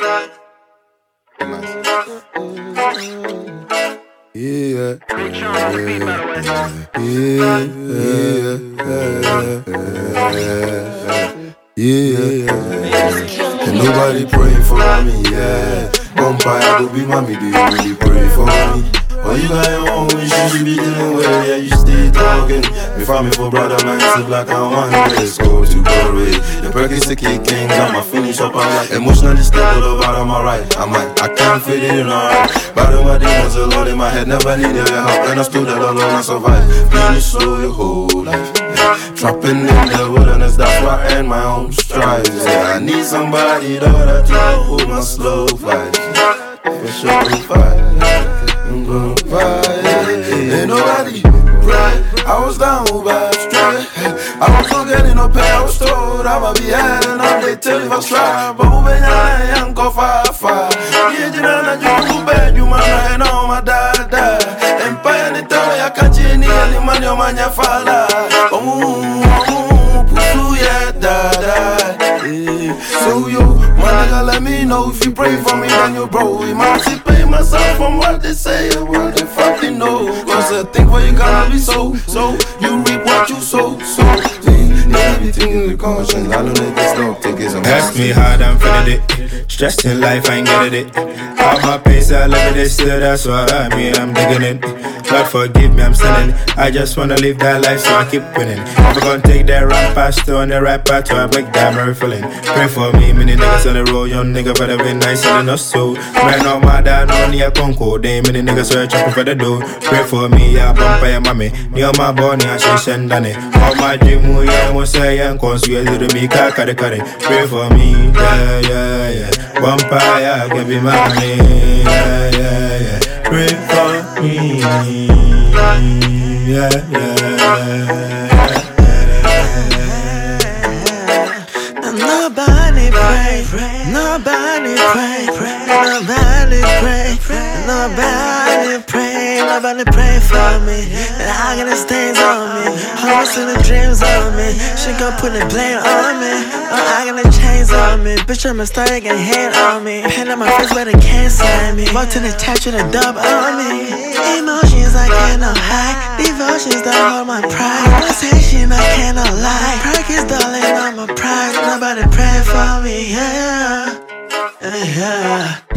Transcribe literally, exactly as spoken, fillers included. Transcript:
Yeah, yeah, yeah, yeah. And nobody pray for me, yeah. Vampire go be mommy, do you really pray for me? Or you got your own wish, you should be dealing with it, yeah, you stay talking. Me find me for brother, man, it's black and one, let's go to parade. The Perkins the kid king, got my finish up, I'm like emotionally stable, but I'm alright. I'm like, I can't fit it in, alright. Battle my demons a lot in my head, never needed your help, and I stood there alone, I survived. Being slow your whole life, yeah. Trapping in the wilderness, that's why I end my own strides, yeah. I need somebody, though, that to hold my slow flights, yeah. For sure, fight, yeah. I'm gonna fight, yeah. Ain't nobody right. I was down bad straight. I was not getting no pay. I was told I'ma be hiding all day till if I try. But who been I ain't go far, far. Yeah, you know that you go bad. You man, I know my dad, dad. Empire, they tell me I can't change any money on my father. Oh, pursue, yeah, dad. So yo, my nigga, let me know if you pray for me, then you bro. Emancipate myself from what they say and what they fucking know. Cause I think where you gonna be so, so you reap what you sow, so everything with caution. I don't let this dog take his own. Ask me hard, I'm feeling it. Stressed in life, I ain't getting it. All my pace, I love it, still, that's what I mean, I'm digging it. God forgive me, I'm sinning. I just wanna live that life, so I keep winning. If I'm gonna take that right past on the right path, so I break that mirror feeling. Pray for me, many niggas on the road, young nigga better be nice and enough so. Right now, my dad, no need a concord, they many niggas searching for the door. Pray for me, yeah, vampire mommy. Near my body, I should send on it. All my dream, yeah, I was saying, cause you to me, carry, carry. Pray for me, yeah, yeah, yeah. Vampire, give me mommy, yeah, yeah, yeah. Pray for me, yeah, yeah, yeah. Nobody pray, nobody pray, nobody pray, nobody pray, nobody pray for me. And I got the stains on me, hopes and the dreams on me. She gon' put the blame on me, oh, I got the chains on me. Bitch, I'm a star, you got hate on me. Pen on my face, but it can't sign me. Walked in the touch with a dub on me. Emotions I cannot hide, devotions that hold my pride. Conversation I cannot lie, practice darling on my pride. Nobody pray for me, yeah, yeah.